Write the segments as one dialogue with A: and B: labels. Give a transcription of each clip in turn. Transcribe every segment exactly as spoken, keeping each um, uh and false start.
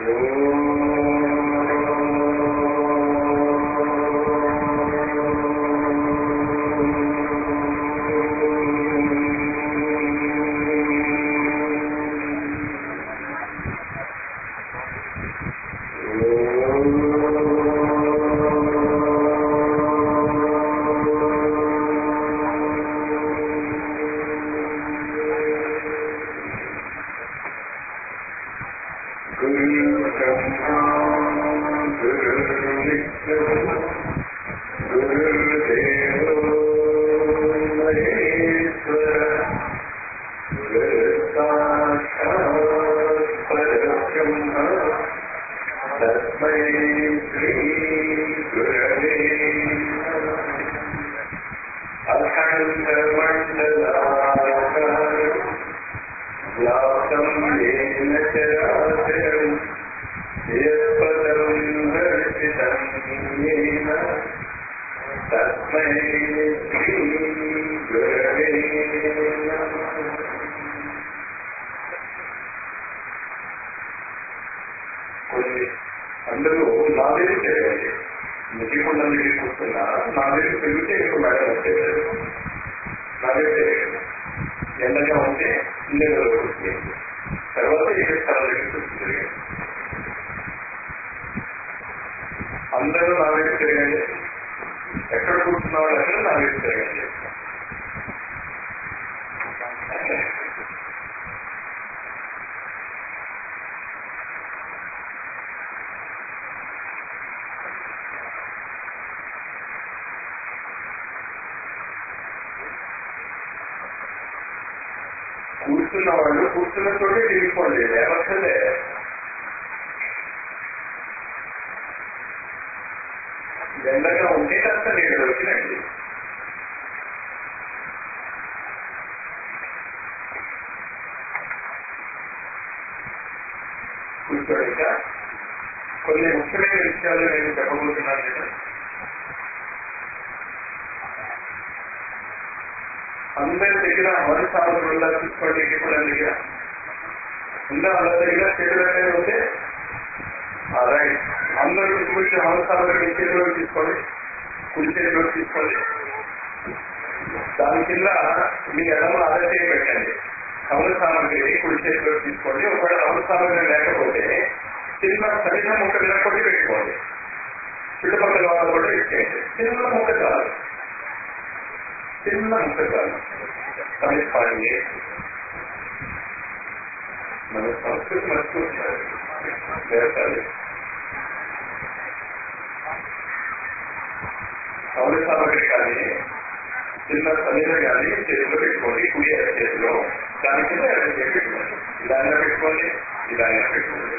A: అందరూ నా దగ్గర చేయండి. ముఖ్యకుండా దగ్గర కూర్చున్నా నా దగ్గర పెరిగితే ఎక్కువ మేడం వచ్చేసారు. నా దగ్గర చేయండి. ఎండగా ఉంటే ఇండియాలో కూర్చుని తర్వాత ఇక్కడ స్థలం దగ్గర కూర్చుని అందరూ నా దగ్గర తిరగండి. ఎక్కడ కూర్చున్న వాళ్ళు ఎక్కడ నా దగ్గర తిరగండి. కూర్చున్న వాళ్ళు కూర్చున్న చోటే తిరిగిపోండి. లేవక్కలే ఎండగా ఉంటే కాస్త నీళ్ళు వచ్చినండి. కూర్చోడిక కొన్ని ముఖ్యమైన విషయాలు నేను చెప్పబోతున్నాను కదా. అందరి దగ్గర అమలు సాధనలా చూసుకోండి. ఇప్పుడు దగ్గర ఉందా? అందరి దగ్గర చేతులు అనేది ఉంటే రైట్. అందరూ తీసుకొచ్చి అమలు సాధన చేతిలో తీసుకోండి. కుడి చేతిలో తీసుకోండి. దాని కింద మీ ఎడమ అరచేయి పెట్టండి. అమలు సామగ్రిని కుడి చేతిలో తీసుకోండి. ఒకవేళ అమలు సామగ్రి లేకపోతే చిన్న సరిగ్గా ముక్క వినకొట్టి పెట్టుకోండి. చుట్టుపక్కల వాళ్ళు కూడా ఇచ్చేయండి. చిన్న ముక్క చాలు, చిన్న ముక్క చాలు. సమీపాన్ని మన సంస్కృతి మర్చిపోతున్నారు. దేవతాలు అమలు సామగ్రి కానీ చిన్న సమీర కానీ చేతిలో పెట్టుకోండి. కుడి చేతిలో దాని కింద ఎడం చేసి పెట్టుకోండి. ఇలా అయినా పెట్టుకోండి, ఇలా అయినా పెట్టుకోండి.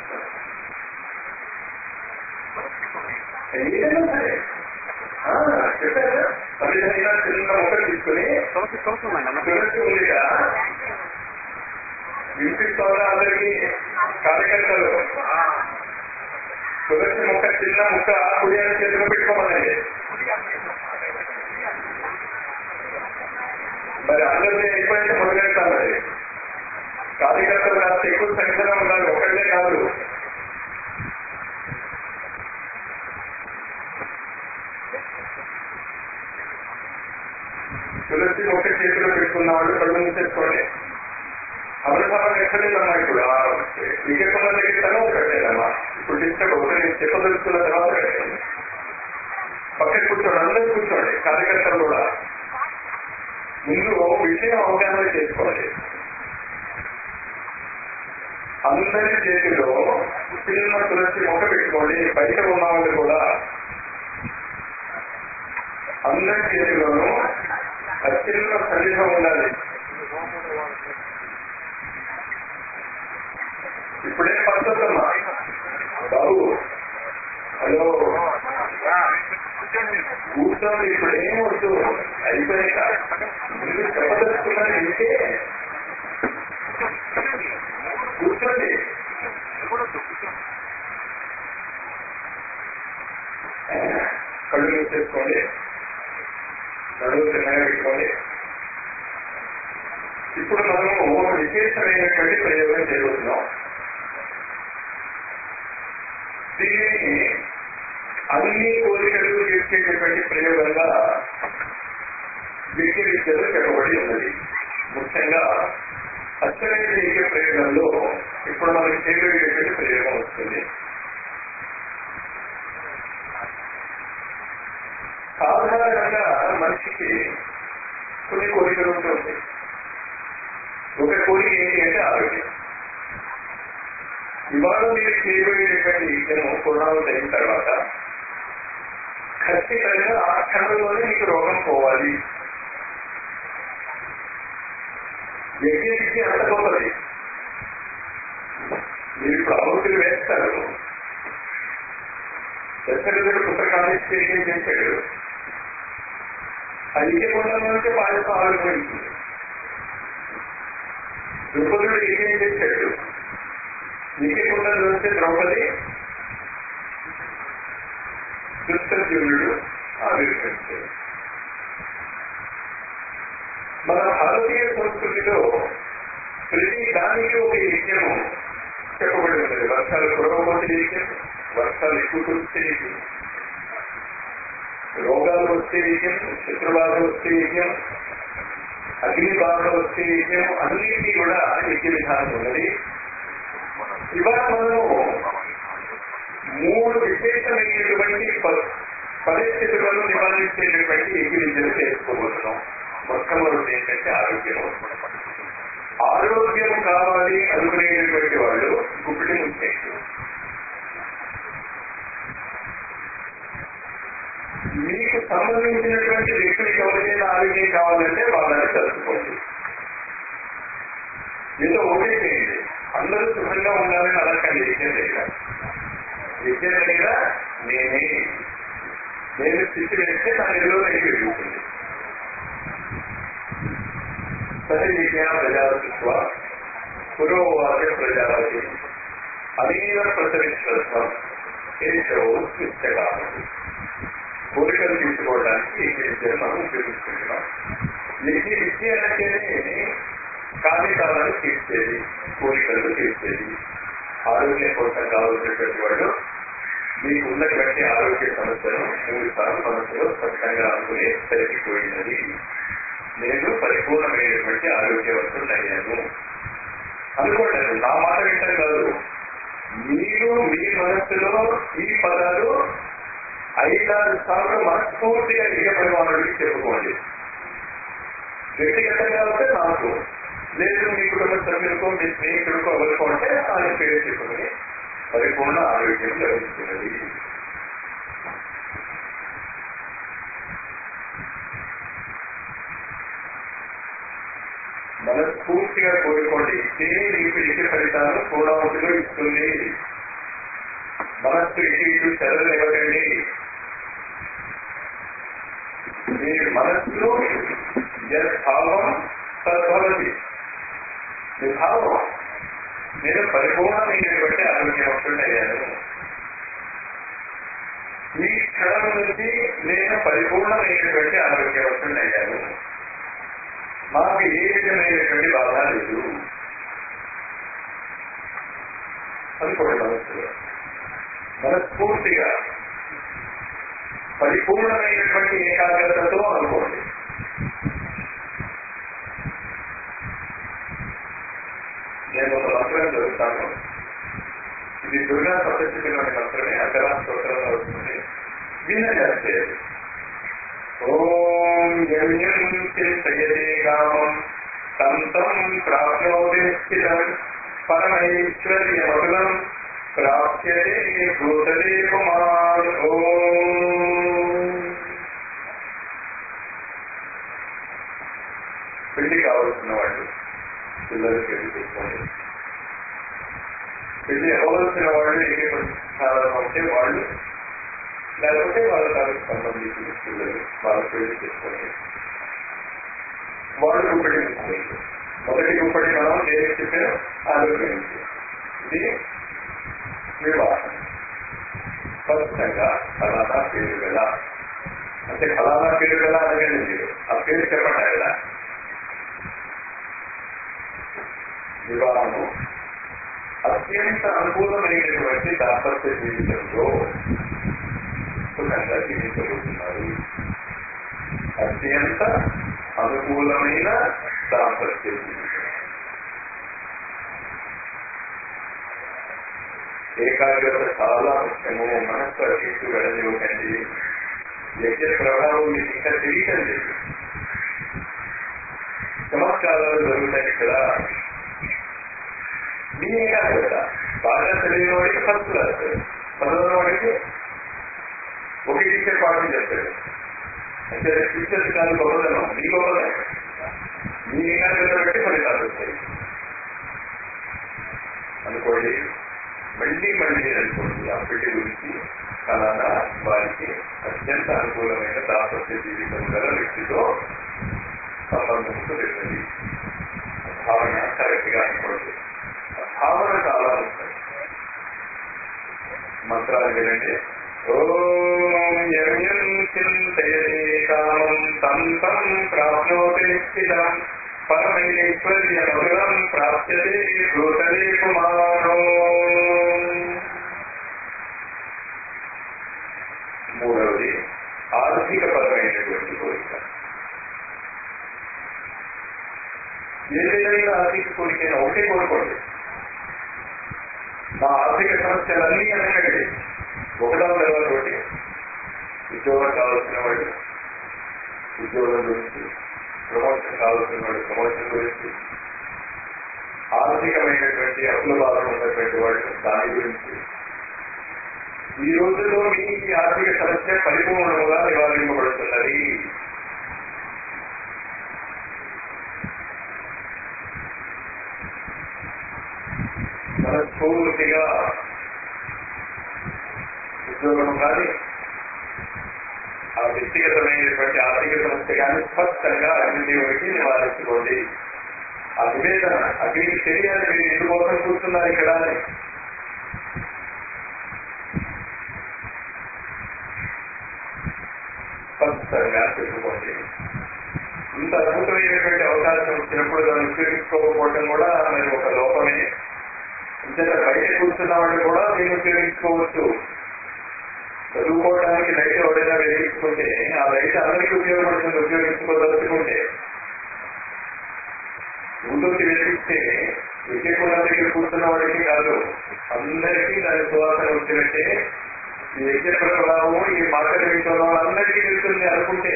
A: ఏదైనా సరే చెప్పారా? సమీరైనా చిన్న మొక్కలు తీసుకుని తులసి ఉందిగా వినిపిస్తోందా అందరికీ? కార్యకర్తలు తులసి మొక్క చిన్న ముక్క కుడి అని చేతిలో పెట్టుకోమనండి. మరి అందరినీ అయిపోయితే మొదలెడతాం. మరి కార్యకర్తలు కాస్త ఎక్కువ సంఖ్యలో ఉండాలి, ఒకళ్ళే కాదు. తులసి మొక్క చేతిలో పెట్టుకున్న వాళ్ళు కళ్ళు మూసేసుకోండి. అమృతాలు ఎక్కడేదమ్మా? ఇప్పుడు విజయకున్న దగ్గర తర్వాత పెట్టేదమ్మా. ఇప్పుడు డిస్టర్బ్ ఒకటి చెప్పదలుచుకున్న తర్వాత పెట్టండి. పక్కన కూర్చోండి, అందరూ కూర్చోండి. కార్యకర్తలు కూడా ముందు విషయం అవగాహన చేసుకోండి. అందరి చేతిలో చిన్న తులసి మొక్క పెట్టుకోండి. బయట ఉన్న వాళ్ళు కూడా అందరి చేతిలోనూ చిన్న సన్నిధం ఉండాలి. ఇప్పుడే పద్ధతమ్మా బాబు. హలో, కూర్చోండి. ఇప్పుడేం వద్దు, అయిపోయాక ముందు చెప్పదలుచుకున్నది వింటే కూర్చోండి. కళ్ళు మూసేసుకోండి. నడువు చిన్నగా పెట్టుకోండి. ఇప్పుడు మనము ఒక విశేషమైనటువంటి ప్రయోగం చేయబోతున్నాం. దీనిని అన్ని కోరికలు తీర్చేటటువంటి ప్రయోగంగా విద్య విద్యలో చెప్పబడి ఉన్నది. ముఖ్యంగా అశ్వమేధ యజ్ఞ ప్రయోగంలో ఇప్పుడు మనకి చేయబడేటువంటి ప్రయోగం వస్తుంది. సాధారణంగా మనిషికి కొన్ని కోరికలు ఉంటూ ఉంటాయి. ఒక కోరిక ఏంటి అంటే ఆరోగ్యం. ఇవాళ మీరు చేయబడేటువంటి యజ్ఞము పూర్ణావతి అయిన తర్వాత ఖచ్చితంగా ఆ క్షణంలోనే మీకు రోగం పోవాలి. యజ్ఞకి అంత గొప్పది. మీరు ఇప్పుడు ఆరోగ్యం వేస్తారు. దశరథుడు పుత్రకాళేశ్వరి యజ్ఞం చేశాడు. ఆ యజ్ఞకుండంలో నుంచే పాయసం ఆవిర్భవించింది. ద్రౌపదుడు యజ్ఞం చేశాడు. యజ్ఞకుండంలో నుంచే ద్రౌపది దుష్టజీవుడు ఆవిర్భవించాడు. మన భారతీయ సంస్కృతిలో ప్రతి దానికి ఒక యజ్ఞము చెప్పబడి ఉన్నది. వర్షాలు కురవబోతే యజ్ఞం, వర్షాలు ఎక్కువ కురిస్తే యజ్ఞం, రోగాలు వస్తే యజ్ఞం, శత్రుబాధ వస్తే యజ్ఞం, అగ్ని బాధ వస్తే యజ్ఞం, అన్నిటికీ కూడా యజ్ఞ విధానం ఉన్నది. ఇవాళ మనము మూడు విశేషమైనటువంటి పరిస్థితులను నివారించేటటువంటి యజ్ఞ విద్యను చేసుకోబోతున్నాం. మొట్టమొదటి ఏంటంటే ఆరోగ్యము. ఆరోగ్యం కావాలి అనుకునేటటువంటి వాళ్ళు గుప్పిడి ముంచేయండి. మీకు సంబంధించినటువంటి వ్యక్తులకు ఎవరికైనా ఆరోగ్యం కావాలంటే వాళ్ళని తెలుసుకోండి. ఏదో ఒకటే చేయండి. అందరూ సుఖంగా ఉండాలని అడగండి. యజ్ఞం దగ్గర యజ్ఞం దగ్గర నేనే నేను స్థితి వేస్తే నా ఎదురు నేను వెళ్తుంది. సహజ ప్రజాతత్వ పురోవాచ ప్రజాపతి అనేక ప్రసవిత్వం కేశవు నిత్యకాలం. కోరికలు తీసుకోవడానికి యజ్ఞ విద్యను మనం ఉపయోగిస్తున్నాం. యజ్ఞ విద్య అంటేనే కామితాలను తీర్చేది, కోరికలను తీర్చేది. ఆరోగ్యం కోసం కావాల్సినటువంటి వాడు మీకు ఉన్నటువంటి ఆరోగ్య సమస్యను మూడు సార్లు మనసులో స్పష్టంగా అనుకుని సరిపోయినది. నేను పరిపూర్ణమైనటువంటి ఆరోగ్యవంతుడయ్యాను అనుకోండి. నా మాట వింటాం కాదు. మీరు మీ మనస్సులో ఈ పదాలు ఐదారు సార్లు మనస్ఫూర్తిగా యజ్ఞ పరిమాణుడికి చెప్పుకోండి. వ్యక్తిగతంగా ఉంటే నాకు లేదు, మీ కుటుంబ సభ్యులకో మీ స్నేహితుడికో ఎవరికో అంటే ఆయన పేరు చెప్పుకుని పరిపూర్ణ ఆరోగ్యం లభిస్తున్నది. మనస్ఫూర్తిగా కోరుకోండి. ఇదే మీకు యజ్ఞ ఫలితాలను పూర్ణావతిలో ఇస్తుంది. మనస్సు ఇటు ఇటు చెరలు ఇవ్వకండి. మీ మనస్సులో యద్భావం తద్భవతి. మీ భావం నేను పరిపూర్ణమైనటువంటి ఆరోగ్యవంతుడయ్యాను. ఈ క్షణం నుంచి నేను పరిపూర్ణమైనటువంటి ఆరోగ్యవంతుడయ్యాను. మాకు ఏ విధమైనటువంటి బాధ లేదు అనుకోండి. మనస్సులో మనస్ఫూర్తిగా పరిపూర్ణమైనటువంటి ఏకాగ్రతతో అనుకోండి. నేను ఒక మంత్రం చదువుతాను. ఇది దుర్గా సప్తశతిలోని మంత్రమే. అగ్రా స్తోత్రంలో వస్తుంది. వినజాస్తే ఓం యమ్యం చింతయతే కామం తం తం ప్రాప్నోతి నిశ్చితం పరమైశ్వర్యమతులం ప్రాప్యతే భూతలే పుమాన్. ఓం. పెళ్లి కావాల్సిన వాళ్ళు పిల్లలు పెళ్లి చేసుకోండి. పెళ్లి అవ్వాల్సిన వాళ్ళు ఏ ప్రతిష్టాలను ఉంటే వాళ్ళు, లేకపోతే వాళ్ళ తనకు సంబంధించిన పిల్లలు వాళ్ళ పెళ్లి చేసుకోండి. వాళ్ళు గుప్పటి తీసుకోండి. మొదటి గుప్పటి మనం దేనికి చెప్పారు? ఆరోగ్యానికి. ఇది వివాహం. స్పష్టంగా ఫలానా పేరు గల అంటే ఫలానా పేరు గల అనగానే మీరు ఆ పేరు చెప్పండి. కదా వివాహము అత్యంత అనుకూలమైనటువంటి దాత దాంపత్య జీవితంలో సుఖంగా జీవించబోతున్నారు. అత్యంత అనుకూలమైన దాంపత్య జీవితం. ఏకాగ్రత చాలా ముఖ్యము. మనస్సు అటు వెళ్ళనివ్వకండి. యజ్ఞ ప్రభావం మీకు ఇంకా తెలియటం లేదు. చమత్కారాలు జరుగుతాయి ఇక్కడ. మీ ఏకాగ్రత బాగా తెలియని వాడికి ఫస్ట్ క్లాస్, చదవని వాడికి ఒకే టీచర్ పాఠం చెప్తాడు. అంటే టీచర్స్ కాదు గొప్పదనం, మీ గొప్పదనం. మీ ఏకాగ్రత బట్టి ఫలితాలు వస్తాయి అనుకోండి. మళ్ళీ మళ్ళీ అనుకోండి ఆ పెళ్లి గురించి. ఫలానా వారికి అత్యంత అనుకూలమైన దాంపత్య జీవితం గల వ్యక్తితో సంబంధం కుదిరినది. భావన కరెక్ట్ గా అనుకోండి. భావన చాలా ముఖ్యం. మంత్రాలు వినండి. ఓం యమ్యం చింతయతే కామం తం తం ప్రాప్నోతి నిశ్చితం పరమైశ్వర్య మధురం ప్రాప్యతే భూతలే కుమారో. మూడవది ఆర్థిక పరమైనటువంటి కోరిక. ఏదైనా ఆర్థిక కోరికైనా ఒకటే కోరుకోండి. మా ఆర్థిక సమస్యలన్నీ అనకండి. ఒకటో ఒకటి ఉద్యోగం కావాల్సిన వాడు ఉద్యోగం గురించి, ప్రమోషన్ కావాల్సిన వాడు ప్రమోషన్ గురించి, ఆర్థికమైనటువంటి అప్పుల బాధ ఉన్నటువంటి వాడు దాని గురించి. ఈ రోజుల్లో మీ ఆర్థిక సమస్య పరిపూర్ణముగా నివారింపబడుతున్నది. మనస్ఫూర్తిగా ఉద్యోగం కానీ ఆ వ్యక్తిగతమైనటువంటి ఆర్థిక సమస్య కానీ స్పష్టంగా అగ్నిదేవుడికి నివారించుకోండి. ఆ నివేదన అగ్నికి తెలియాలి మీరు ఎందుకోసం కూర్చున్నారు ఇక్కడ అని. స్పష్టంగా చెప్పుకోండి. ఇంత అద్భుతమైనటువంటి అవకాశం వచ్చినప్పుడు దాన్ని ఉపయోగించుకోకపోవటం కూడా మరి ఒక లోపమే. ఇంత బయట కూర్చున్న వాళ్ళు కూడా దీన్ని ఉపయోగించుకోవచ్చు. చదువుకోవడానికి లైట్ ఎవరైనా వెలిగించుకుంటే ఆ లైట్ అందరికీ ఉపయోగపడుతుంది. ఉపయోగించుకోదలుచుకుంటే ఊళ్ళోకి వెలిగిస్తే విజయకుల దగ్గర కూర్చున్న వాడికి కాదు, అందరికీ దాని సువాసన వచ్చినట్టే ఈ యజ్ఞ ప్రభావం ఈ మాటలు వింటున్న వాళ్ళందరికీ వెళ్తుంది అనుకుంటే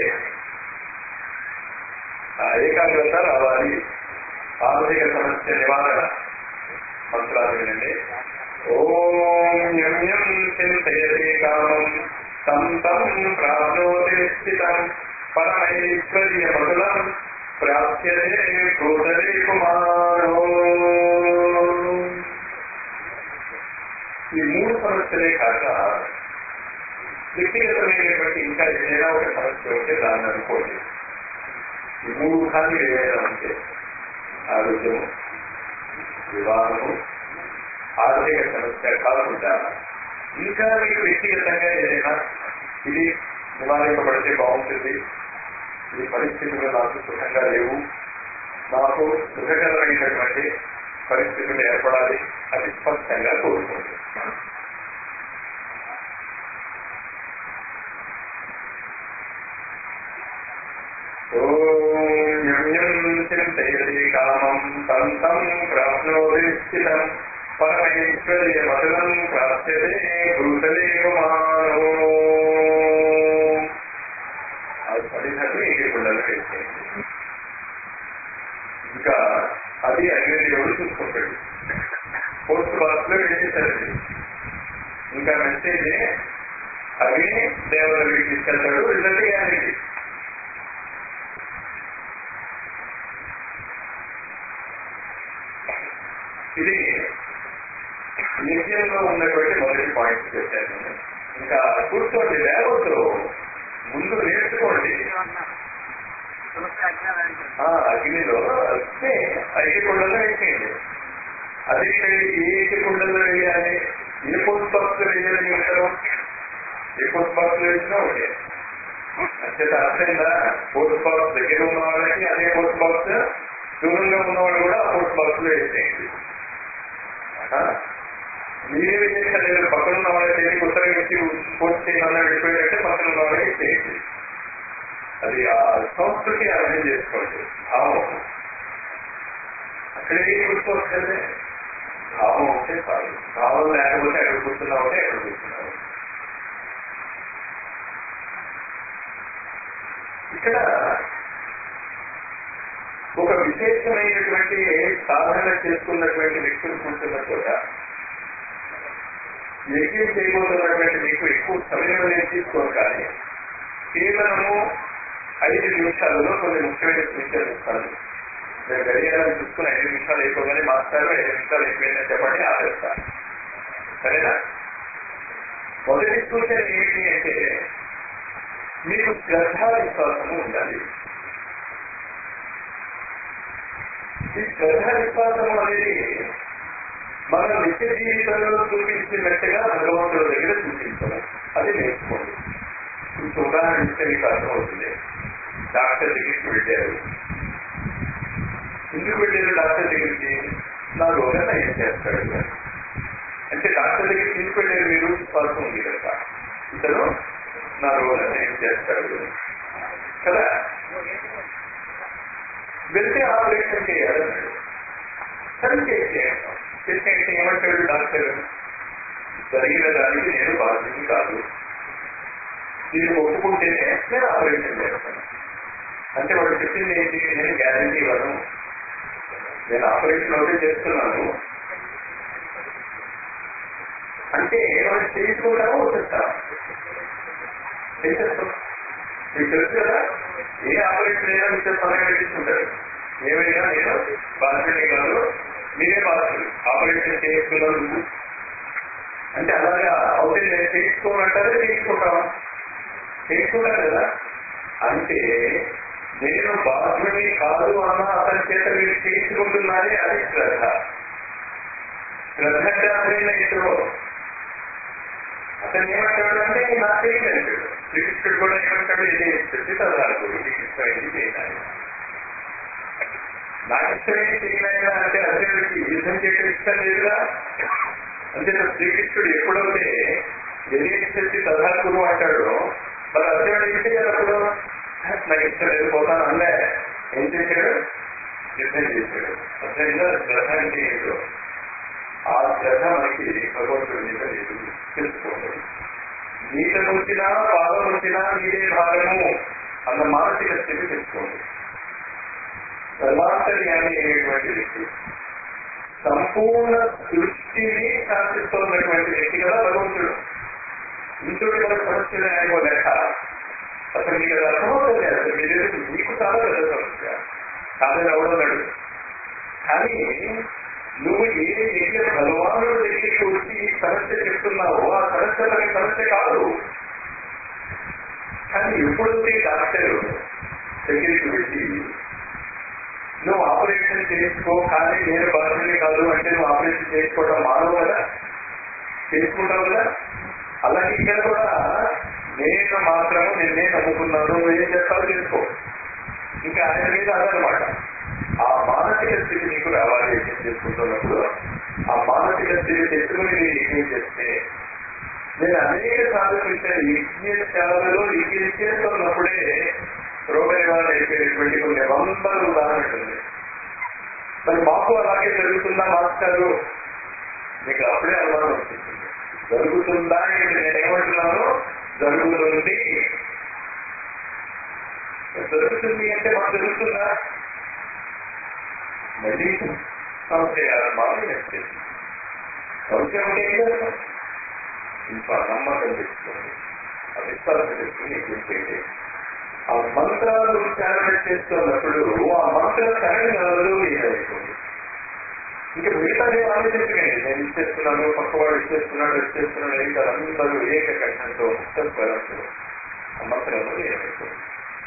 A: ఆ ఏకాగ్రత రావాలి. ఆర్థిక సమస్య నివారణ మంత్రాలు వినండి. ఓం యమ్యం చింతయతే కామం తం తం ప్రాప్నోతి నిశ్చితం పరమైశ్వర్య మధురం ప్రాప్యతే భూతలే కుమారో. ఈ మూడు సమస్యలే కాక వ్యక్తిగతమైనటువంటి ఇంకా ఏదైనా ఒక సమస్య ఉంటే దాన్ని అనుకోండి. ఈ మూడు కానీ ఏదైనా ఉంటే ఆరోగ్యము, వివాహము, ఆర్థిక సమస్య కాకుండా ఇంకా మీకు వ్యక్తిగతంగా ఏదైనా ఇది నివారింపబడితే బాగుంటుంది, ఈ పరిస్థితులు నాకు సుఖంగా లేవు, నాకు సుఖకరమైనటువంటి పరిస్థితులు ఏర్పడాలి, అది స్పష్టంగా కోరుకోండి. ఓం యమ్యం చింతయతే కామం తం తం ప్రాప్నోతి నిశ్చితం పరమైశ్వర్య మధురం ప్రాప్యతే భూతలే కుమారో. అది పడినట్టు ఇంటి కుండలు వేసేయండి. ఇంకా అది అగ్నిదేవుడు చూసుకుంటాడు. పోస్ట్ బాక్స్ లో వేసేసరికి ఇంకా మెసేజ్ అగ్ని దేవతలకి తీసుకెళ్తాడు. Result guarantee. ఇది యజ్ఞంలో ఉన్నటువంటి మొదటి పాయింట్ చెప్పాను. ఇంకా కూర్చోండి, లేవద్దు, ముందు నేర్చుకోండి. అగ్నిలో వస్తే ఐదు కుండల్లో వేసేయండి. అదే ఏ ఐదు కుండల్లో వేయాలి, ఏ పోస్ట్ బాక్స్ లో వేయాలని చెప్తారు. ఏ పోస్ట్ బాక్స్ లో వేసినా ఒకటే. అంతే అర్థమైందా? పోస్ట్ బాక్స్ దగ్గర ఉన్న వాళ్ళకి అదే పోస్ట్ బాక్స్, దూరంగా ఉన్నవాళ్ళు కూడా ఆ పోస్ట్ బాక్స్ లో వేసేయండి. మీరే విజయించలేదు. పక్కన ఉన్న వాళ్ళకి వెళ్ళి ఉత్తరం ఇచ్చి పోస్ట్ చేయమన్నా వెళ్ళిపోయారంటే పక్కన ఉన్న వాళ్ళకి చేయండి. అది ఆ సంస్కృతి అర్థం చేసుకోండి. భావం అక్కడే కూర్చోవచ్చండి. భావం ఉంటే చాలు. భావం లేకపోతే ఎక్కడ కూర్చున్నామంటే ఎక్కడ కూర్చున్నాము. ఇక్కడ ఒక విశేషమైనటువంటి సాధన చేసుకున్నటువంటి వ్యక్తులు కూర్చున్న చోట యజ్ఞం చేయబోతున్నటువంటి మీకు ఎక్కువ సమయం అనేది తీసుకోరు. కానీ కేవలము ఐదు నిమిషాలలో కొన్ని ముఖ్యమైన విషయాలు ఇస్తాను. నేను గడియారాన్ని చూసుకుని ఐదు నిమిషాలు అయిపోగానే మాస్టారు ఐదు నిమిషాలు అయిపోయిందని చెప్పండి, ఆపేస్తాను. సరేనా? మొదటి సూచన ఏమిటి అంటే మీకు శ్రద్ధా విశ్వాసము ఉండాలి. ఈ శ్రద్ధా విశ్వాసము అనేది మన నిత్య జీవితంలో చూపించినట్టుగా భగవంతుడి దగ్గర చూపించడం. అది నేర్చుకోండి. కొంచెం ఉదాహరణ ఇస్తే మీకు అర్థమవుతుంది. డాక్టర్ దగ్గరికి వెళ్ళారు. ఎందుకు వెళ్ళారు డాక్టర్ దగ్గరికి? నా రోగం నయం చేస్తాడు అంటే డాక్టర్ దగ్గరికి ఎందుకు వెళ్ళారు? మీరు విశ్వాసం ఉంది కనుక ఇతను నా రోగం నయం చేస్తాడు కదా. వెళ్తే ఆపరేషన్ చేయాలన్నాడు. సరే చేసేయండి. చేసేయంటే ఏమంటాడు డాక్టర్? జరిగిన దానికి నేను బాధ్యత కాదు, నేను ఒప్పుకుంటేనే నేను ఆపరేషన్ చేస్తాను. అంటే వాడు చెప్పింది ఏంటి? నేను గ్యారంటీ ఇవ్వను, నేను ఆపరేషన్ ఒకటి చేస్తున్నాను అంటే వాడు చేసుకుంటామో వచ్చేస్తాం చేసేస్తాం. మీకు తెలుసు కదా, ఏ ఆపరేషన్ అయినా మీతో సమయం పెట్టించుకుంటారు. ఏమైనా నేను బాధ్యతని కాదు, మీరే బాధ్యులు. ఆపరేషన్ చేసుకున్నందుకు అంటే అలాగా అవుతే నేను చేయించుకోమంటారే చేయించుకుంటావా? చేయించుకుంటాను కదా. అంటే నేను బాధ్యుని కాదు అన్న అతని చేత మీరు చేయించుకుంటున్నారే, అది శ్రద్ధ. శ్రద్ధ అంటే అతనైనా ఇతడు అతను ఏమంటాడు అంటే నాకు తెలియదు. శ్రీకృష్ణుడు కూడా ఏమంటాడు? ఇది చెప్పి చదవాలి, నీకు ఇష్టమైంది చేయాలి. నాకు ఇష్టమైంది చేయాలి అంటే అర్జునుడికి యుద్ధం చేయడం ఇష్టం లేదుగా. అంటే శ్రీకృష్ణుడు ఎప్పుడైతే తెలియని చెప్పి సదాకుడు అంటాడు, మరి అర్జునుడు ఏం చేయాలి? అప్పుడు నాకు ఇష్టం లేదు పోతాను అల్లే ఏం చేశాడు? యుద్ధం చేశాడు. అర్థంగా శ్రద్ధ అంటే ఏదో ఆ శ్రద్ధ మనకి భగవంతుడి మీద లేదు. తెలుసుకోండి. నీట నుంచినా పాదం నుంచినా నీదే భాగము అన్న మానసిక స్థితి తెచ్చుకోండి. సర్వాంతర్యామి అనేటువంటి వ్యక్తి, సంపూర్ణ దృష్టిని శాసిస్తున్నటువంటి వ్యక్తి కదా భగవంతుడు. ఇంతటి మన సమస్యలు ఆయన లెక్క అసలు మీకు అది అర్థమవుతుంది. అసలు మీరు మీకు చాలా పెద్ద సమస్య కాదని అవడన్నాడు. కానీ నువ్వు ఏ యజ్ఞ భగవానుడు దగ్గరికి వచ్చి ఈ సమస్య చెప్తున్నావో ఆ సమస్య తన సమస్య కాదు. కానీ ఎప్పుడైతే డాక్టర్ దగ్గరికి వెళ్ళి నువ్వు ఆపరేషన్ చేసుకో కానీ నేను బాధ్యత కాదు అంటే నువ్వు ఆపరేషన్ చేసుకోవడం మానవు కదా, చేసుకుంటావు కదా. అలాగే ఇక్కడ కూడా నేను మాత్రము నిన్నే నమ్ముకున్నాను, నువ్వు ఏం చేస్తావు చేసుకో. ఇంకా ఆయన మీద అదనమాట. ఆ మానసిక స్థితి నీకు రావాలి. యజ్ఞం చేసుకుంటున్నప్పుడు ఆ మానసిక స్థితి తెచ్చుకుని నేను యజ్ఞం చేస్తే, నేను అనేక సార్లు చూశాను యజ్ఞశాలలో యజ్ఞం చేస్తున్నప్పుడే రోగ నివారణ అయిపోయినటువంటి కొన్ని వందల ఉదాహరణలు ఉంది. మరి మాకు అలాగే జరుగుతుందా మాస్టారు? మీకు అప్పుడే అనుమానం వచ్చింది. జరుగుతుందా అంటే నేనేమంటున్నాను? జరుగుతుంది. జరుగుతుంది అంటే మాకు జరుగుతుందా? మళ్ళీ సంశయాలు మాకు నచ్చేది. సంశయం అంటే ఏం చేస్తాం? ఇంకా నమ్మకం తెచ్చుకోండి, అవిశ్వాసం తెచ్చుకుని ఏం చేయండి. ఆ మంత్రాలు ఉచ్చారణ చేస్తున్నప్పుడు ఆ మంత్ర తరంగాలు ఏదైపోయింది. ఇంకా మిగతాది ఆలోచించకండి. నేను ఇచ్చేస్తున్నాను, పక్కవాడు ఇచ్చేస్తున్నాడు, ఇచ్చేస్తున్నాడు ఏం కాదు. అందరూ ఏక కంఠంతో ముక్త స్వరంతో ఆ మంత్రంలో ఏమైపోయింది.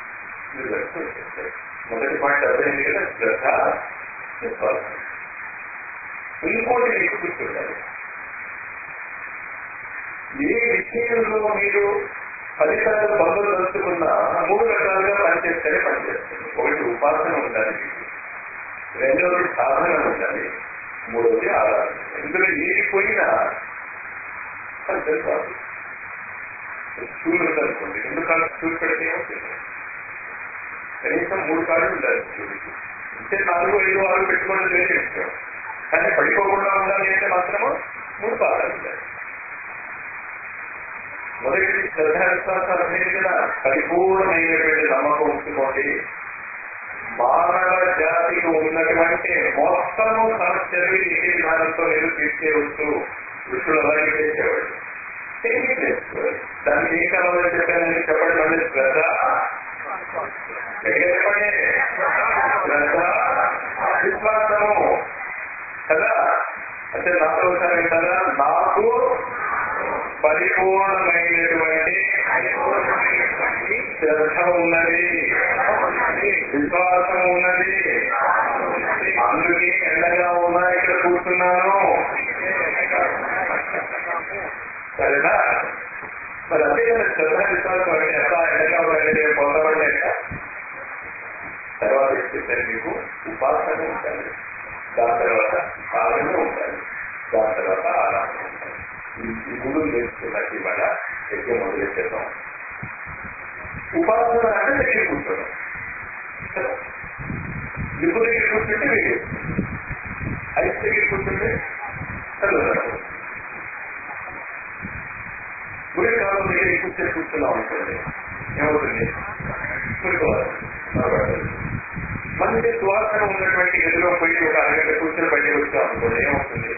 A: మొదటి పాయింట్ అర్థమైంది కదా, శ్రద్ధ విశ్వాసం. ఇంకోటి మీకు గుర్తుండాలి, ఏ విషయంలో మీరు ఫలితాలు పొందదలుచుకున్న మూడు రకాలుగా పనిచేస్తేనే పనిచేస్తుంది. ఒకటి ఉపాసన ఉండాలి, రెండవది సాధన ఉండాలి, మూడవది ఆరాధన. ఇందులో ఏది పోయినా పెద్దలు కాదు. స్కూల్ ఉందనుకోండి, రెండు కాళ్ళు స్కూల్ పెడితే ఏమవుతుంది? కనీసం మూడు కాళ్ళు ఉండాలి స్కూల్కి. అంటే నాలుగు ఐదు ఆరు పెట్టుకోవడం వేరే విషయం, కానీ పడిపోకుండా ఉండాలి అంటే మాత్రము మూడు పాదాలు ఉండాలి. మొదటి శ్రద్ధ విశ్వాసాలు అనేది కదా పరిపూర్ణమైనటువంటి నమ్మకం ఉంచుకోండి. మానవ జాతికి ఉన్నటువంటి మొత్తము సమస్యలు ఏ విధానంతో నేను తీర్చేయవచ్చు. విష్ణుడు అలాగే చేసేవాడు, చేసుకోవాలి. దానికి ఏం కావాలని చెప్పానని చెప్పండి. మళ్ళీ శ్రద్ధ, చెప్పండి, శ్రద్ధ విశ్వాసము కదా. అంటే నాతో ఒకసారి కదా, నాకు పరిపూర్ణమైనటువంటి శ్రద్ధ ఉన్నది, విశ్వాసం ఉన్నది, అందుకే ఎండగా ఉన్నా ఇక్కడ కూర్చున్నాను. సరేనా? మరి అదే శ్రద్ధ విశ్వాసం అంటే ఎలా ఎండగా ఉండాలి, పొందబడలేక తర్వాత చెప్పారు మీకు ఉపాసన ఉండాలి, దాని తర్వాత సాధన ఉండాలి, దాని తర్వాత ఆరాధన ఉండాలి. ఈ మూడు నేర్చుకున్నట్టు ఇవాళ యజ్ఞం మొదలెట్టేద్దాం. ఉపాసన అంటే దగ్గర కూర్చోడం, లిపు దగ్గర కూర్చుంటే వేడి, ఐస్ దగ్గర కూర్చుంటే చదువు. గుడి కాలం దగ్గర కూర్చొని కూర్చున్నాం అనుకోండి, ఏమవుతుంది? మంచి సువాసన ఉన్నటువంటి గదిలో పోయి ఒక అరగంట కూర్చొని బయటకు వచ్చాం అనుకోండి, ఏమవుతుంది?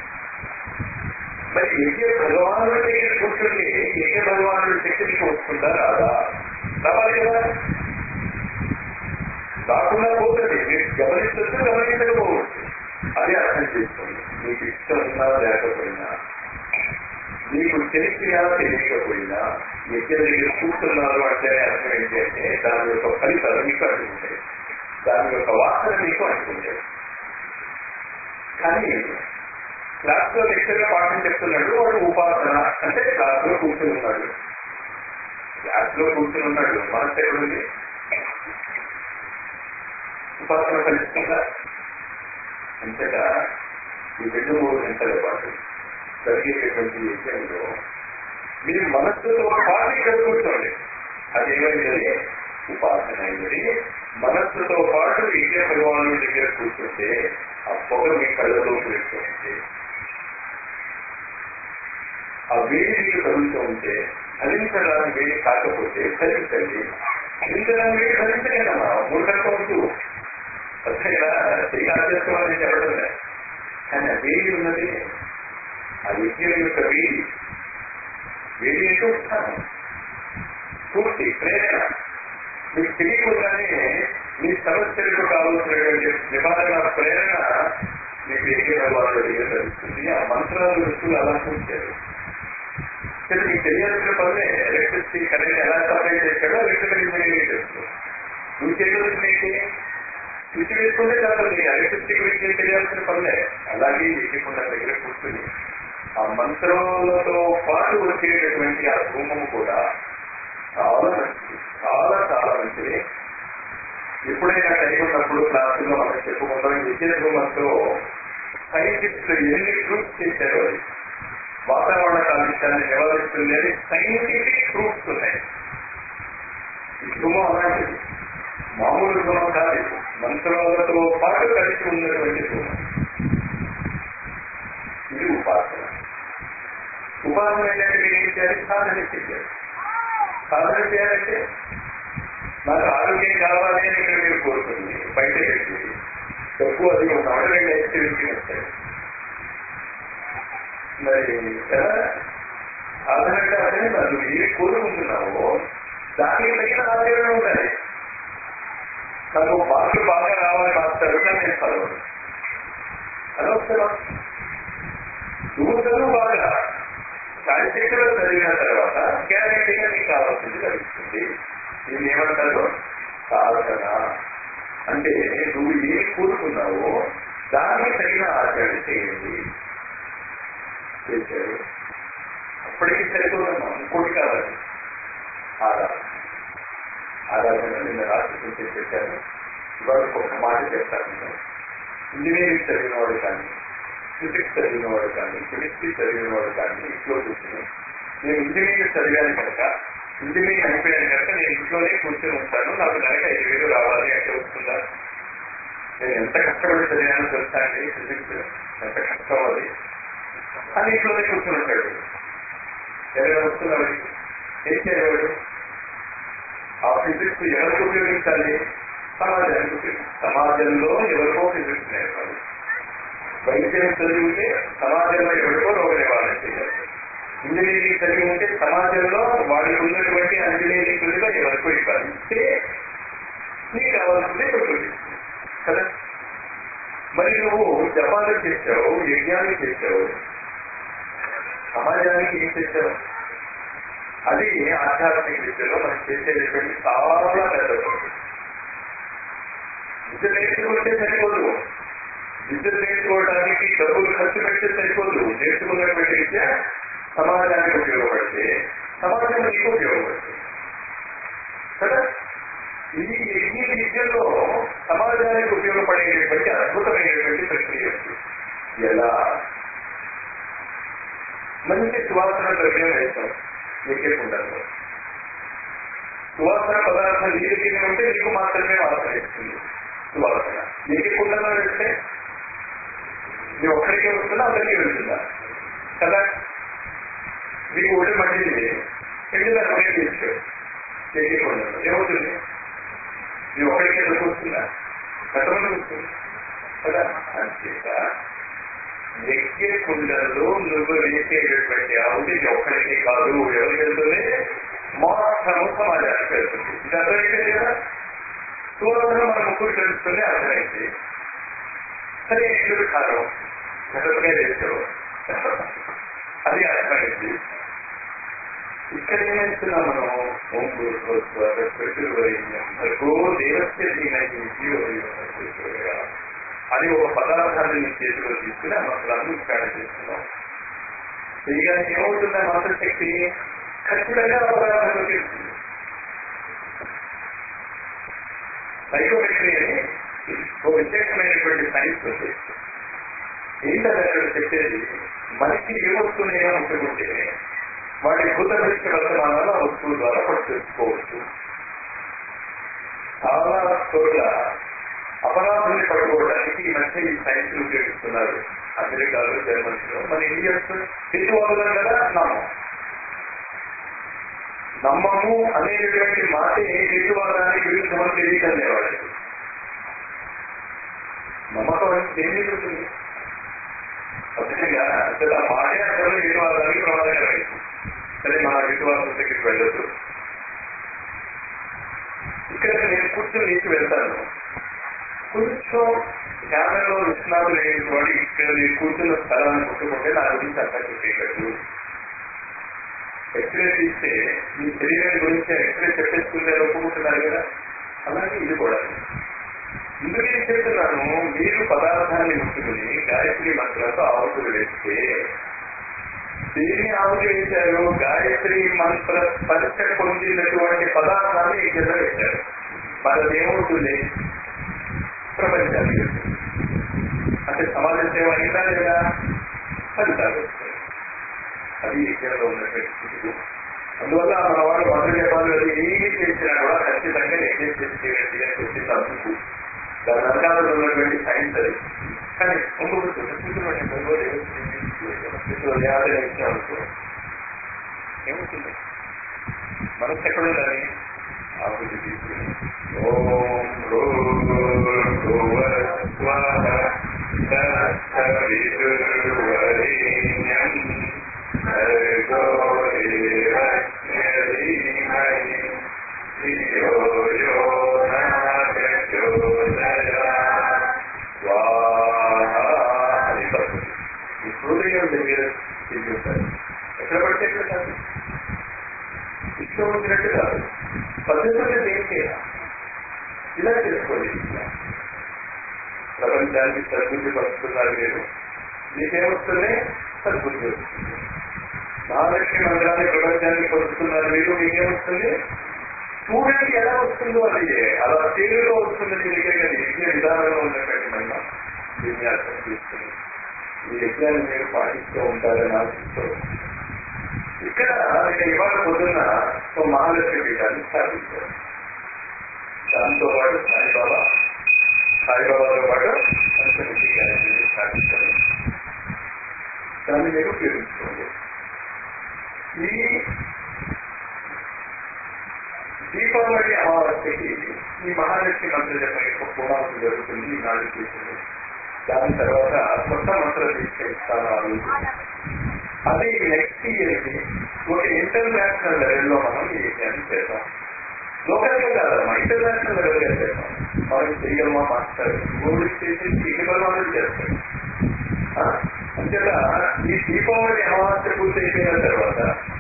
A: మరి యజ్ఞ భగవానుడి దగ్గర కూర్చొని యజ్ఞ భగవానుడి శక్తికి వస్తుందా రాదా? రావాలి కదా. రాకుండా పోతుంది, మీకు గమనించవచ్చు, గమనించకపోవచ్చు. అది అర్థం చేసుకోండి. మీకు ఇష్టం ఉన్నా లేకపోయినా, మీకు తెలిసినా తెలియకపోయినా యజ్ఞ దగ్గర కూర్చున్నారు అంటే అర్థం ఏంటి అంటే దాని యొక్క ఫలితాలు మీకు అనుకుంటాయి, దాని యొక్క వాసన మీకు అనుకుంటాయి. కానీ క్లాస్ లో లెక్చర్ గా పాఠం చెప్తున్నాడు, వాడు ఉపాసన అంటే క్లాస్ లో కూర్చుని ఉన్నాడు, క్లాస్ లో కూర్చుని ఉన్నాడు, మనసు ఎక్కడుంది? ఉపాసన ఫలిస్తుందా? అంతేగా ఈ రెండు మూడు గంటల పాటు జరిగేటటువంటి యజ్ఞంలో మీ మనస్సుతో పాటు ఇక్కడ కూర్చోండి. అదేమైంది? ఉపాసన అయినది. మనస్సుతో పాటు యజ్ఞ భగవానుడి దగ్గర కూర్చుంటే ఆ పొగ మీ కళ్ళలో పెడుతుంటే, ఆ వేడి నీరు కలుగుతూ ఉంటే, ఫలించడానికి వేడి కాకపోతే ఫలించండి, ఫలించడానికి వేడి ఫలించలేదమ్మా, మూర్ఖత్వద్దు. అసలు చేయాల్సుకోవాలని చెప్పడం లేదు. కానీ ఆ వేడి ఉన్నది, ఆ యజ్ఞం యొక్క వేడి, వేడి అంటే ఉత్సాహం, పూర్తి ప్రేరణ. మీకు తెలియకుండానే మీ సమస్యలకు కావాల్సినటువంటి నివారణ ప్రేరణ మీకు యజ్ఞ భగవానుడి దగ్గర లభిస్తుంది. ఆ మంత్రాలు రుచులు అలా చూశారు. మీకు తెలియాల్సిన పనులే, ఎలక్ట్రిసిటీ కరెంట్ ఎలా సప్లై చేశాడో ఎలక్ట్రికల్ ఇంజనీరింగ్ చేస్తుంది. నువ్వు చేయవలసింది స్విచ్ వేసుకుంటే కాదు, నీకు ఎలక్ట్రిసిటీ గురించి తెలియాల్సిన పనులే. అలాగే యజ్ఞకుండా దగ్గర కూర్చుని ఆ మంత్రాలతో పాటు వచ్చేటటువంటి ఆ ధూమము కూడా చాలా మంచిది, చాలా చాలా మంచిది. ఎప్పుడైనా టైం ఉన్నప్పుడు క్లాసుల్లో మనం చెప్పుకుంటాం, యజ్ఞ ధూమంతో సైంటిస్టులు ఎన్ని ప్రూఫ్ చేశారో అది వాతావరణ కాలుష్యాన్ని నివారిస్తుంది అని సైంటిఫిక్ ప్రూఫ్స్ ఉన్నాయి. ఈ ధూమం అలాంటిది, మామూలు ధూమం కాదు, మంత్రాలతో పాటు కలిసి ఉన్నటువంటి ధూమం. ఇది ఉపాసన. ఉపాసన ఏంటంటే మీరు ఏం చేయాలి? సాధన చేయాలి. సాధన చేయాలంటే నాకు ఆరోగ్యం కావాలి అని ఇక్కడ మీరు కోరుతుంది, బయట పెట్టి డబ్బు అది ఉన్నవాడు రెండు యాక్టివిటీ వస్తాయి. మరి కదా సాధన అంటే అదే, నువ్వు ఏమి కోరుకుంటున్నావో దానికి తగిన ఆచరణ ఉండాలి. నాకు మార్కులు బాగా రావాలి మాస్టర్ కానీ నేను చదవను, అనవసరం. నువ్వు చదువు బాగా సాహిత్యంలో చదివిన తర్వాత గ్యారెంటీగా నీకు కావాల్సింది లభిస్తుంది. దీన్ని ఏమంటారు? సాధన. అంటే నువ్వు ఏం కోరుకున్నావో దానికి తగిన ఆచరణ చేయండి. చేశారు, అప్పటికి సరిపోదమ్మా, ఇంకోటి కావాలి ఆరాధన. ఆరాధన నిన్న రాత్రి కొంచెం చెప్పాను, ఇవాళ ఒక మాట చెప్తాను. నేను ఇంజనీరింగ్ చదివిన వాడు కానీ, ఫిజిక్స్ చదివిన వాడు కానీ, కెమిస్ట్రీ చదివిన వాడు కానీ ఇంట్లో కూర్చుని నేను ఇంజనీరింగ్ చదివాను కనుక, ఇంజనీరింగ్ అయిపోయాను కనుక నేను ఇంట్లోనే కూర్చొని ఉంటాను, నాకు నెలక ఐదు వేలు రావాలి అంటే వస్తుందా? నేను ఎంత కష్టపడి చదివానో తెలుసా అండి ఫిజిక్స్, ఎంత కష్టం అది అని ఇంట్లోనే కూర్చొని ఉంటాడు. ఎవరైనా వస్తున్నాడు, ఏం చేయలేవాడు? ఆ ఫిజిక్స్ ఎవరికి ఉపయోగించాలి? సమాజానికి ఉపయోగించాలి. సమాజంలో ఎవరికో ఫిజిక్స్ నేర్పాలి. వైద్యం చదివితే సమాజంలో ఎవరికో రోగ నివారణ చేయాలి. ఇంజనీరింగ్ చదివి ఉంటే సమాజంలో వాళ్ళకి ఉన్నటువంటి ఇంజనీరింగ్ ప్రతిభ ఎవరికో ఇవ్వాలి. ఇస్తే నీకు కావాల్సిందే ప్రకృతి కదా. మరి నువ్వు జపాలు చేసావు, యజ్ఞాలు చేసావు, సమాజానికి ఏం చేశావు? అది ఆధ్యాత్మిక విద్యలో మనం చేసేటువంటి చాలా పెద్ద పని. విద్య నేర్చుకుంటే సరిపోదు, విద్య నేర్చుకోవడానికి డబ్బులు ఖర్చు పెడితే సరిపోదు. నేర్చుకున్నటువంటి విద్య సమాజానికి ఉపయోగపడితే సమాజం నీకు ఉపయోగపడుతుంది కదా. ఈ ఈ విద్యలో సమాజానికి ఉపయోగపడేటటువంటి అద్భుతమైనటువంటి ప్రక్రియ ఎలా? మంచి సువాసన ద్రవ్యం వేస్తాం ఎక్కేకుంటాను. సువాసన పదార్థం నీరు తిని ఉంటే నీకు మాత్రమే వాసన ఇస్తుంది సువాసన. ఎక్కకుండా వెళ్తే నీ ఒక్కడికే వస్తుందా, అందరికీ వెళ్తుందా కదా. మీకు ఒళ్ళు మండింది, ఎండిన నూనె తీసుకో ఎక్కకుండా ఏమవుతుంది? నీ ఒక్కడికే వస్తుందా, ఎంతమంది వస్తుంది కదా. అంతేత యజ్ఞ కుండల్లో నువ్వు వేసేటటువంటి ఆవుది ఒక్కడికే కాదు, ఎవరికి వెళ్తుంది? మొత్తము సమాజానికి వెళ్తుంది. ఇది అర్థమైతే కదా. సువాసన మన ముగ్గురు తెలుస్తుంది, అర్థమైంది. సరే ఎప్పుడు కాదు గతమే చేసావు, అది అర్థమైంది. ఇక్కడ ఏమేస్తున్నాం మనం? అది ఒక పదార్థాన్ని నీ చేతిలో తీసుకుని ఆ మంత్రాన్ని ఉచ్చారణ చేస్తున్నాం. చేయగానే ఏమవుతుంది? ఆ మంత్రశక్తి ఖచ్చితంగా ఆ పదార్థంలో తెలుస్తుంది. సైకోమెట్రీ అని ఒక విశేషమైనటువంటి సైన్స్ ఉంది. ఏంటంటే అక్కడ చెప్పేది, మనిషి ఏ వస్తువునైనా ముట్టుకుంటే వాటి భూత దృష్టి వర్తమానాలు ఆ వస్తువు ద్వారా పట్టు తెలుసుకోవచ్చు. చాలా చోట్ల అపరాధుల్ని పట్టుకోవడానికి ఈ మధ్య ఈ సైన్స్ ఉపయోగిస్తున్నారు. అమెరికాలో, జర్మనీలో. మన ఇండియన్స్ హేతువాదులం కదా, నమ్మం నమ్మము అనేటువంటి మాటే హేతువాదానికి విరుద్ధమని తెలియకలే వాళ్ళకి. నమ్మకం అంటే ఏం జరుగుతుంది? అర్థంగా అసలు ఆ మాటే అసలు హేతువాదానికి ప్రమాదకరమైంది. సరే, మన హేతువాదం దగ్గరికి వెళ్ళదు. ఇక్కడ నేను కూర్చొని నీకు వెళ్తాను, కొంచెం ధ్యానంలో విశ్రాంతి లేని వాడు ఇక్కడ నేను కూర్చున్న స్థలాన్ని ముట్టుకుంటే నా గురించి అంతా చెప్పేటట్టు. ఎక్స్రే తీస్తే మీ శరీరం గురించి ఎక్స్రే చెప్పేసుకుంటే ఒప్పుకుంటున్నారు కదా. అలాగే ఇది కూడా. ఇందుకు ఏం చెప్తున్నాను, మీరు పదార్థాన్ని ముట్టుకుని గాయత్రి మంత్రంతో ఆహుతులు వేస్తే దేన్ని ఆహుతి వేశారు? గాయత్రి మంత్ర స్పర్శ పొందినటువంటి పదార్థాన్ని ఈ కింద వేశారు. మరి ఏమవుతుంది? ప్రపంచానికి అంటే సమాజ సేవ అయినా లేదా ఫలితాలు వస్తాయి. అది యజ్ఞంలో ఉన్నటువంటి స్థితి. అందువల్ల మన వాళ్ళు మంత్ర జపాలు అది ఏమి చేసినా కూడా ఖచ్చితంగా యజ్ఞం చేసేయండి అని చెప్పి తప్పుకు దాని వెనకాలలో ఉన్నటువంటి సైన్స్ అది. కానీ ఇంకొక అనుకో ఏమవుతుంది? మనసు ఎక్కడ ఉండాలి? ఆహుతి తీసుకుని ఓం హృదయం దగ్గర తిరుగుతారు. ఎక్కడ పడితే ఎక్కడ కాదు, ఇష్టం వచ్చినట్టు కాదు. పద్ధతులు ఏం చేయాలి? ఇలా చేసుకోండి. ప్రపంచానికి సద్బుద్ధి పరుస్తున్నారు మీరు, మీకేమొస్తుంది? సద్బుద్ధి వస్తుంది. మహాలక్ష్మి మంత్రాన్ని ప్రపంచానికి పరుస్తున్నారు మీరు, మీకేమొస్తుంది? చూడండి ఎలా వస్తుందో అది అలా తేలిలో వస్తుంది మీ దగ్గర. యజ్ఞ విధానంలో ఉన్నటువంటి మహిమ విన్యాసం తీసుకుని ఈ యజ్ఞాన్ని మీరు పాటిస్తూ ఉంటారని ఆశిస్తూ ఇక్కడ ఇంకా ఇవాళ పొద్దున్న ఓ మహాలక్ష్మి పీఠాన్ని స్థాపించారు. దాంతో పాటు సాయిబాబా సాయిబాబాతో పాటు పంచముఖి గాయత్రిని స్థాపించారు. దాన్ని మీరు ఉపయోగించుకోండి. ఈ దీపావళి అమావాస్యకి ఈ మహాలక్ష్మి మంత్ర జపం యొక్క పూర్ణాహుతి జరుగుతుంది. ఈనాడు చేసింది. దాని తర్వాత కొత్త మంత్ర దీక్ష ఇస్తాను ఆ రోజు. అది నెక్స్ట్ ఇయర్ కి ఒక ఇంటర్నేషనల్ లెవెల్లో మనం ఈ యజ్ఞాన్ని చేద్దాం. లోకల్గా కాదమ్మా, ఇంటర్నేషనల్ లెవెల్గా చేద్దాం. మనకి చెయ్యమ్మా మాస్టర్ మూడు చేసి ఇంటిపల్లి చేస్తాం. అంతేగా ఈ దీపావళి అమావాస్య పూర్తయిపోయిన తర్వాత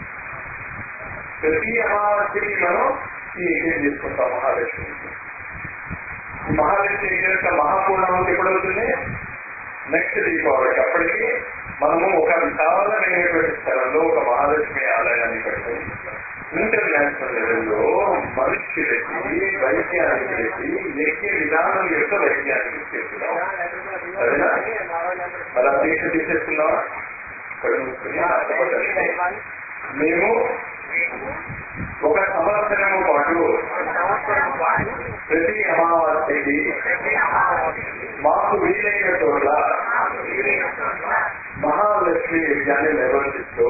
A: ప్రతి అమావాస్యకి మనం ఈ యజ్ఞం చేసుకుంటాం మహాలక్ష్మికి. ఈ మహాలక్ష్మి యజ్ఞ మహాపూర్ణాహుతి ఎప్పుడవుతుంది? నెక్స్ట్ దీపావళికి. అప్పటికి మనము ఒక విశాలమైనటువంటి స్థలంలో ఒక మహాలక్ష్మి ఆలయాన్ని కట్టుకుని ఇంటర్నేషనల్ లెవెల్లో మనుష్యులకి వైద్యానికి యజ్ఞ విధానం యొక్క వైద్యానికి చేస్తున్నాం. సరేనా? అలా దీక్ష తీసేస్తున్నావా? కడుగుతుంది. మేము ఒక సంవత్సరము పాటు ప్రతి అమావాస్యకి మాకు వీలైన చోట్ల మహాలక్ష్మి యజ్ఞాన్ని నిర్వర్తిస్తూ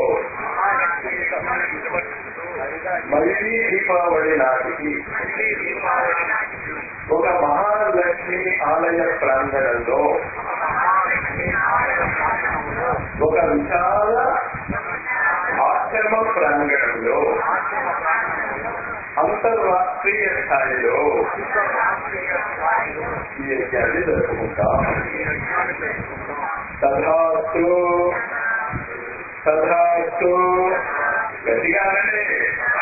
A: మళ్ళీ దీపావళి నాటికి ఒక మహాలక్ష్మి ఆలయ ప్రాంగణంలో ఒక విశాల ఆశ్రమ ప్రాంగణంలో అంతర్రాష్ట్రీయ స్థాయిలో ఈ యజ్ఞాన్ని జరుపుకుంటాం. తథాస్తు తథాస్తు గట్టిగానే